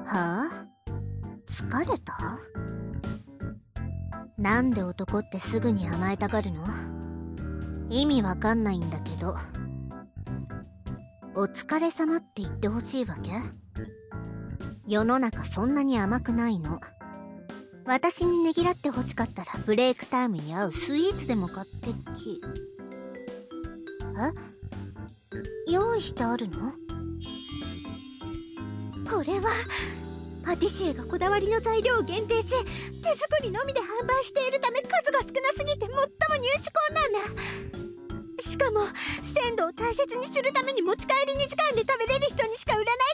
はあ？疲れた？なんで男ってすぐに甘えたがるの？意味わかんないんだけど。お疲れ様って言ってほしいわけ？世の中そんなに甘くないの。私にねぎらってほしかったらブレイクタイムに合うスイーツでも買ってき。用意してあるの？これはパティシエがこだわりの材料を限定し、手作りのみで販売しているため数が少なすぎて最も入手困難だ。しかも鮮度を大切にするために持ち帰り2時間で食べれる人にしか売らない